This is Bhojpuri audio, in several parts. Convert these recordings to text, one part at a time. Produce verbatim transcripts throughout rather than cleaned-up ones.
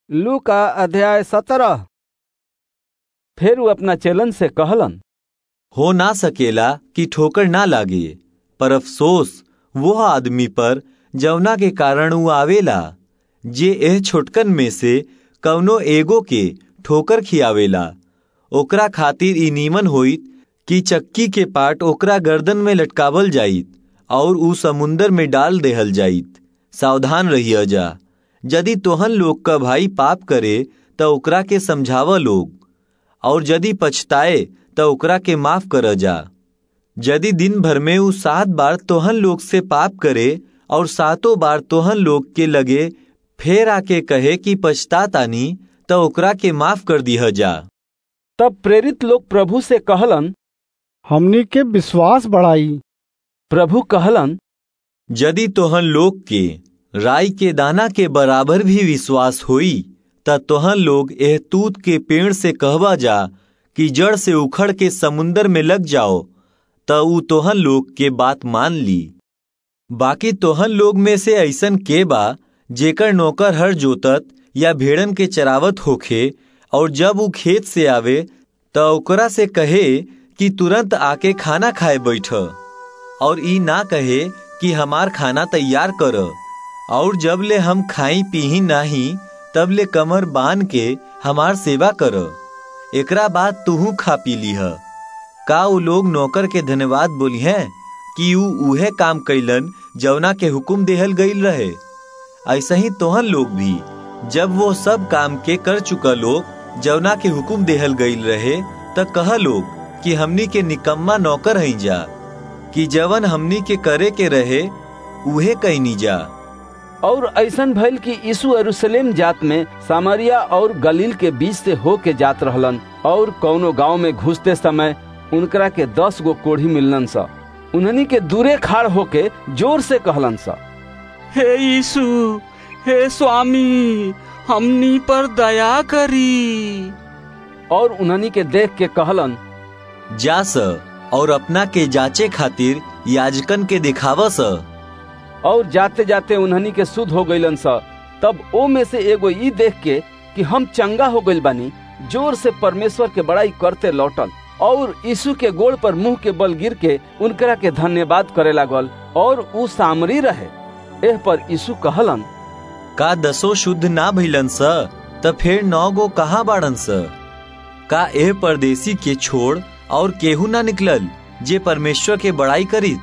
लूका अध्याय सत्रह। फिर वो अपना चेलन से कहलन, हो ना सकेला कि ठोकर ना लागे, पर अफसोस वो आदमी पर जवना के कारण ऊ आवेला जे एह छोटकन में से कवनो एगो के ठोकर खियावेला। ओकरा खातिर ई नीमन होइत कि चक्की के पाट ओकरा गर्दन में लटकावल जाइत और ऊ समुंदर में डाल देहल जाइत। सावधान रहिया जा। यदि तोहन लोग का भाई पाप करे त ओकरा के समझावा लोग, और यदि पछताए त ओकरा के माफ कर जा। यदि दिन भर में ऊ सात बार तोहन लोग से पाप करे और सातों बार तोहन लोग के लगे फेर आके कहे कि पछतातानी, त ओकरा के माफ कर दिया जा। तब प्रेरित लोग प्रभु से कहलन, हमनी के विश्वास बढ़ाई। प्रभु कहलन, यदि तोहन लोग के राई के दाना के बराबर भी विश्वास होई त तोहन लोग एह तूत के पेड़ से कहवा जा कि जड़ से उखड़ के समुंदर में लग जाओ, त ऊ तोहन लोग के बात मान ली। बाकी तोहन लोग में से ऐसन के बा जेकर नौकर हर जोतत या भेड़न के चरावत होखे, और जब ऊ खेत से आवे त ओकरा से कहे कि तुरंत आके खाना खाए बैठ, और ई ना कहे कि हमार खाना तैयार कर, और जब ले हम खाई पीही नाही तब ले कमर बांध के हमार सेवा कर। एकरा बाद तुहू खा पी लीह। का ऊ लोग नौकर के धन्यवाद बोली हैं कि ऊ उहे काम कैलन जवना के हुक्म देहल गईल रहे। ऐसा ही तोहन लोग भी जब वो सब काम के कर चुका लोग जवना के हुक्म देहल गईल रहे त कह लोग कि हमनी के निकम्मा नौकर हई जा, कि जवन हमनी के करे के रहे उहे कहनी जा। और ऐसन भइल कि यीशु यरूशलेम जात में सामरिया और गलील के बीच से होके जात रहलन, और कौनो गांव में घुसते समय उनकरा के दस गो कोढ़ी मिललन सा। उन्हनी के दूरे खाड़ होके जोर से कहलन सा, हे यीशु, हे स्वामी, हमनी पर दया करी। और उन्हनी के देख के कहलन, जा स और अपना के जांचे खातिर याजकन के दिखावा स। और जाते जाते उन्हनी के शुद्ध हो गईलन सा। तब ओ में से एगो ई देख के कि हम चंगा हो गइल बानी, जोर से परमेश्वर के बड़ाई करते लौटल, और यीशु के गोड़ पर मुंह के बल गिर के उनकरा के धन्यवाद करे लागल। और ऊ सामरी रहे। एह पर यीशु कहलन, का दसो शुद्ध ना भइलन स त फिर नौ गो कहाँ बाड़न स? का एह परदेसी के छोड़ और केहू ना निकलल जे परमेश्वर के बड़ाई करी?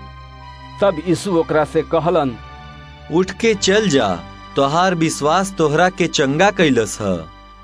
तब यीशु ओकरा से कहलन, उठ के चल जा, तोहार विश्वास तोहरा के चंगा कैलस ह।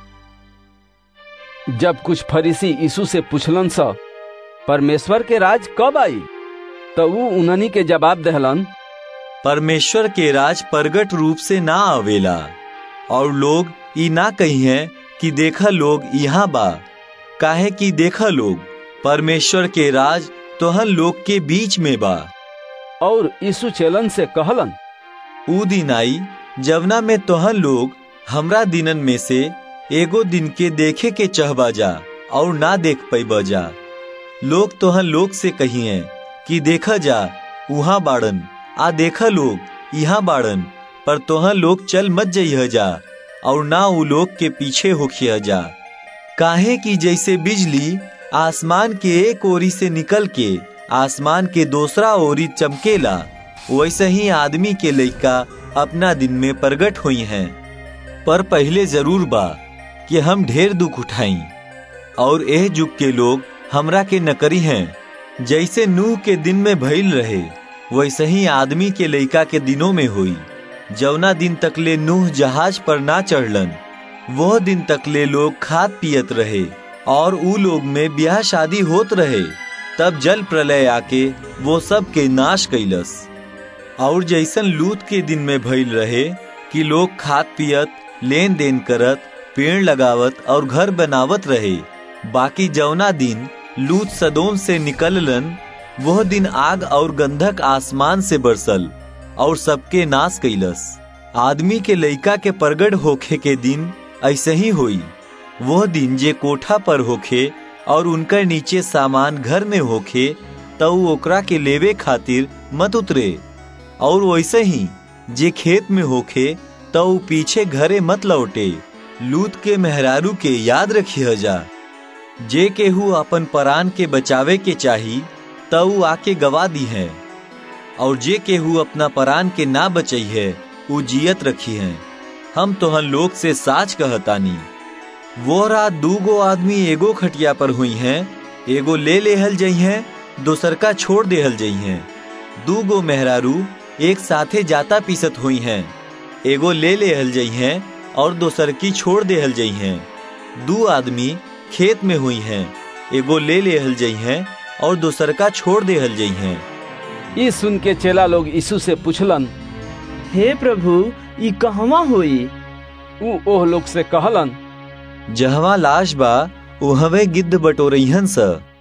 जब कुछ फरीसी यीशु से पूछलन सा, परमेश्वर के राज कब आई? तो वो उन्हनी के जवाब देहलन, परमेश्वर के राज प्रगट रूप से ना आवेला, और लोग ई ना कही हैं कि देखा लोग यहाँ बा, काहे कि देखा लोग परमेश्वर के राज तोहन लोग के बीच में बा। और यीशु चेलन से कहलन, ऊ दिन आई जवना में तोहन लोग हमरा दिनन में से एगो दिन के देखे के चाहबा जा और ना देख पैबा जा। लोग तोहन लोग से कहिए कि देखा जा उहाँ बाड़न, आ देखा लोग यहाँ बाड़न, पर तोहन लोग चल मत जइह जा और ना ऊ लोग के पीछे होखिया जा। काहे कि जैसे बिजली आसमान के एक ओरी से निकल के आसमान के दूसरा ओरी चमकेला, वैसे ही आदमी के लइका अपना दिन में प्रगट हुई हैं। पर पहले जरूर बा कि हम ढेर दुख उठाई, और एह जुग के लोग हमरा के नकरी हैं। जैसे नूह के दिन में भइल रहे वैसे ही आदमी के लइका के दिनों में हुई। जवना दिन तकले नूह जहाज पर ना चढ़लन, वह दिन तकले लोग खात पियत रहे और ऊ लोग में ब्याह शादी होत रहे। तब जल प्रलय आके वो सब के नाश कैलस। और जैसन लूत के दिन में भइल रहे कि लोग खात पियत, लेन देन करत, पेड़ लगावत और घर बनावत रहे। बाकी जवना दिन लूत सदोम से निकललन, वह दिन आग और गंधक आसमान से बरसल और सबके नाश कैलस। आदमी के लइका के प्रगट होखे के दिन ऐसे ही होई। वह दिन जे कोठा पर होखे और उनकर नीचे सामान घर में होखे, तो ओकरा के लेवे खातिर मत उतरे, और वैसे ही जे खेत में होखे तो पीछे घरे मत लौटे। लूत के मेहरारू के याद रखिए जा। जे केहू अपन परान के बचावे के चाही तऊ आके गवा दी है, और जे केहू अपना परान के ना बचई है उ जियत रखी है। हम तोहन लोग से साच कहतानी, वो रात दूगो आदमी एगो खटिया पर हुई हैं, एगो ले लेहल जई हैं, दोसर का छोड़ देहल जई हैं। दूगो मेहरारू एक साथे जाता पीसत हुई हैं, एगो ले लेहल जई हैं और दोसर की छोड़ देहल जई हैं। दू आदमी खेत में हुई हैं, एगो ले लेहल जई हैं और दोसर का छोड़ देहल जई हैं। ई सुन के चेला लोग यीशु से पूछलन, हे प्रभु, ई कहवा होई? उ ओह लोग से कहलन, जहवा लाश बा उहवे गिद्ध बटोरइहन स।